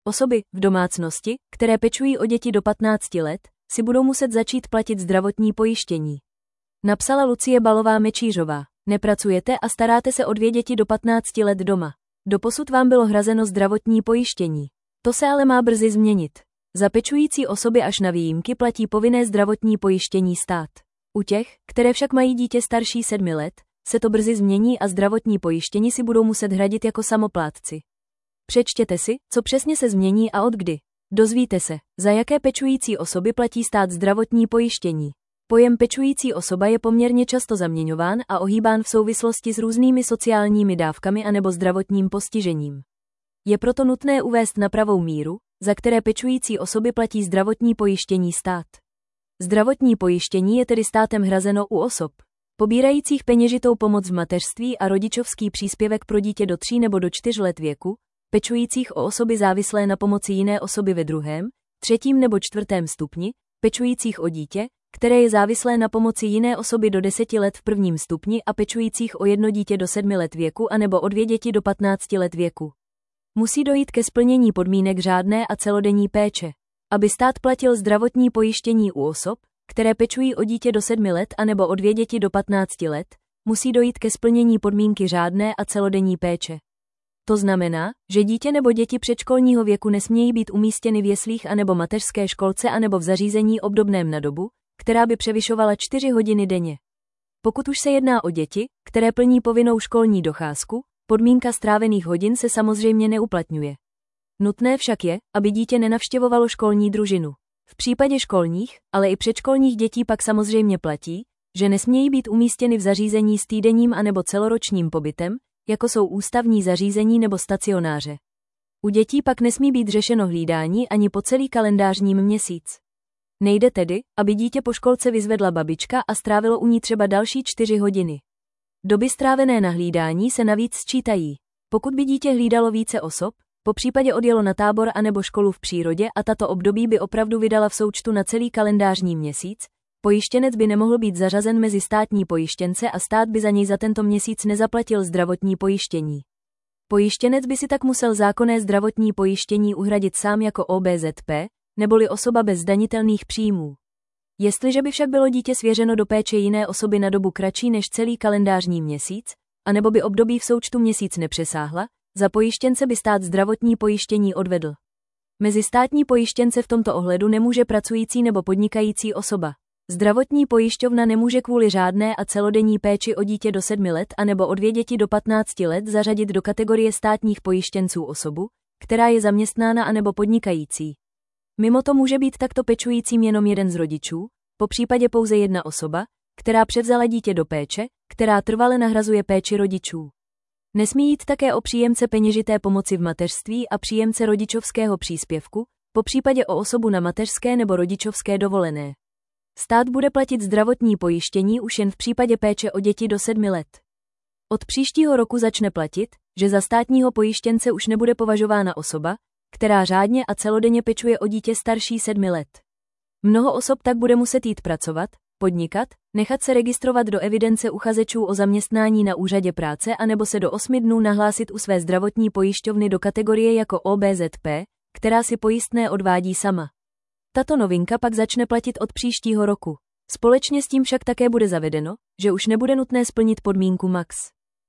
Osoby v domácnosti, které pečují o děti do 15 let, si budou muset začít platit zdravotní pojištění. Napsala Lucie Balová-Mečířová. Nepracujete a staráte se o 2 děti do 15 let doma. Doposud vám bylo hrazeno zdravotní pojištění. To se ale má brzy změnit. Za pečující osoby až na výjimky platí povinné zdravotní pojištění stát. U těch, které však mají dítě starší 7 let, se to brzy změní a zdravotní pojištění si budou muset hradit jako samoplátci. Přečtěte si, co přesně se změní a od kdy. Dozvíte se, za jaké pečující osoby platí stát zdravotní pojištění. Pojem pečující osoba je poměrně často zaměňován a ohýbán v souvislosti s různými sociálními dávkami anebo zdravotním postižením. Je proto nutné uvést na pravou míru, za které pečující osoby platí zdravotní pojištění stát. Zdravotní pojištění je tedy státem hrazeno u osob pobírajících peněžitou pomoc v mateřství a rodičovský příspěvek pro dítě do 3 nebo do 4 let věku, pečujících o osoby závislé na pomoci jiné osoby ve 2., 3. nebo 4. stupni, pečujících o dítě, které je závislé na pomoci jiné osoby do 10 let v 1. stupni a pečujících o 1 dítě do 7 let věku anebo o 2 děti do 15 let věku. Musí dojít ke splnění podmínek řádné a celodenní péče. Aby stát platil zdravotní pojištění u osob, které pečují o dítě do 7 let anebo o 2 děti do 15 let, musí dojít ke splnění podmínky řádné a celodenní péče. To znamená, že dítě nebo děti předškolního věku nesmějí být umístěny v jeslích anebo mateřské školce anebo v zařízení obdobném na dobu, která by převyšovala 4 hodiny denně. Pokud už se jedná o děti, které plní povinnou školní docházku, podmínka strávených hodin se samozřejmě neuplatňuje. Nutné však je, aby dítě nenavštěvovalo školní družinu. V případě školních, ale i předškolních dětí pak samozřejmě platí, že nesmějí být umístěny v zařízení s týdenním anebo celoročním pobytem, jako jsou ústavní zařízení nebo stacionáře. U dětí pak nesmí být řešeno hlídání ani po celý kalendářní měsíc. Nejde tedy, aby dítě po školce vyzvedla babička a strávilo u ní třeba další 4 hodiny. Doby strávené na hlídání se navíc sčítají. Pokud by dítě hlídalo více osob, popřípadě odjelo na tábor anebo školu v přírodě a tato období by opravdu vydala v součtu na celý kalendářní měsíc, pojištěnec by nemohl být zařazen mezi státní pojištěnce a stát by za něj za tento měsíc nezaplatil zdravotní pojištění. Pojištěnec by si tak musel zákonné zdravotní pojištění uhradit sám jako OBZP, neboli osoba bez zdanitelných příjmů. Jestliže by však bylo dítě svěřeno do péče jiné osoby na dobu kratší než celý kalendářní měsíc, anebo by období v součtu měsíc nepřesáhla, za pojištěnce by stát zdravotní pojištění odvedl. Mezi státní pojištěnce v tomto ohledu nemůže pracující nebo podnikající osoba. Zdravotní pojišťovna nemůže kvůli řádné a celodenní péči o dítě do 7 let anebo o 2 děti do 15 let zařadit do kategorie státních pojištěnců osobu, která je zaměstnána anebo podnikající. Mimo to může být takto pečujícím jenom jeden z rodičů, popřípadě pouze jedna osoba, která převzala dítě do péče, která trvale nahrazuje péči rodičů. Nesmí jít také o příjemce peněžité pomoci v mateřství a příjemce rodičovského příspěvku, popřípadě o osobu na mateřské nebo rodičovské dovolené. Stát bude platit zdravotní pojištění už jen v případě péče o děti do 7 let. Od příštího roku začne platit, že za státního pojištěnce už nebude považována osoba, která řádně a celodenně pečuje o dítě starší 7 let. Mnoho osob tak bude muset jít pracovat, podnikat, nechat se registrovat do evidence uchazečů o zaměstnání na úřadě práce anebo se do 8 dnů nahlásit u své zdravotní pojišťovny do kategorie jako OBZP, která si pojistné odvádí sama. Tato novinka pak začne platit od příštího roku. Společně s tím však také bude zavedeno, že už nebude nutné splnit podmínku max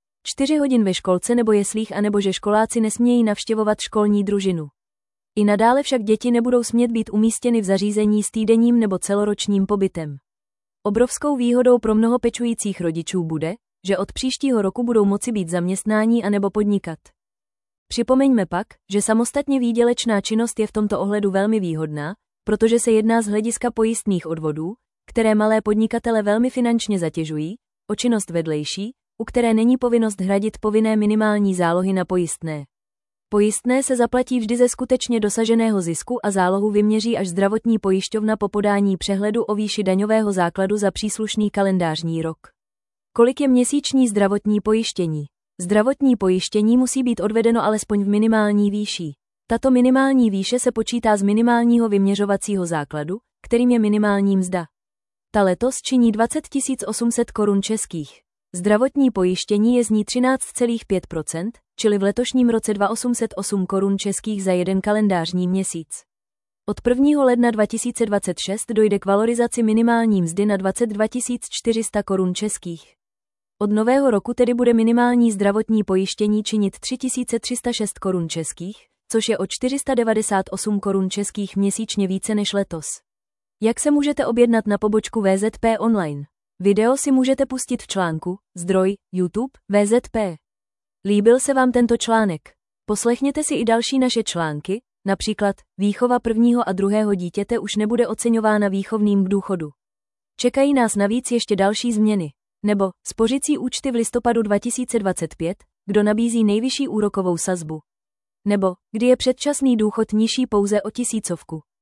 4 hodin ve školce nebo jeslích anebo že školáci nesmějí navštěvovat školní družinu. I nadále však děti nebudou smět být umístěny v zařízení s týdenním nebo celoročním pobytem. Obrovskou výhodou pro mnoho pečujících rodičů bude, že od příštího roku budou moci být zaměstnání anebo podnikat. Připomeňme pak, že samostatně výdělečná činnost je v tomto ohledu velmi výhodná, protože se jedná z hlediska pojistných odvodů, které malé podnikatele velmi finančně zatěžují, o činnost vedlejší, u které není povinnost hradit povinné minimální zálohy na pojistné. Pojistné se zaplatí vždy ze skutečně dosaženého zisku a zálohu vyměří až zdravotní pojišťovna po podání přehledu o výši daňového základu za příslušný kalendářní rok. Kolik je měsíční zdravotní pojištění? Zdravotní pojištění musí být odvedeno alespoň v minimální výši. Tato minimální výše se počítá z minimálního vyměřovacího základu, kterým je minimální mzda. Ta letos činí 20 800 korun českých. Zdravotní pojištění je z ní 13,5%, čili v letošním roce 2808 korun českých za jeden kalendářní měsíc. Od 1. ledna 2026 dojde k valorizaci minimální mzdy na 22 400 korun českých. Od nového roku tedy bude minimální zdravotní pojištění činit 3306 korun českých, což je o 498 korun českých měsíčně více než letos. Jak se můžete objednat na pobočku VZP online? Video si můžete pustit v článku, zdroj, YouTube, VZP. Líbil se vám tento článek? Poslechněte si i další naše články, například výchova prvního a druhého dítěte už nebude oceňována výchovným k důchodu. Čekají nás navíc ještě další změny. Nebo spořicí účty v listopadu 2025, kdo nabízí nejvyšší úrokovou sazbu. Nebo kdy je předčasný důchod nižší pouze o 1000.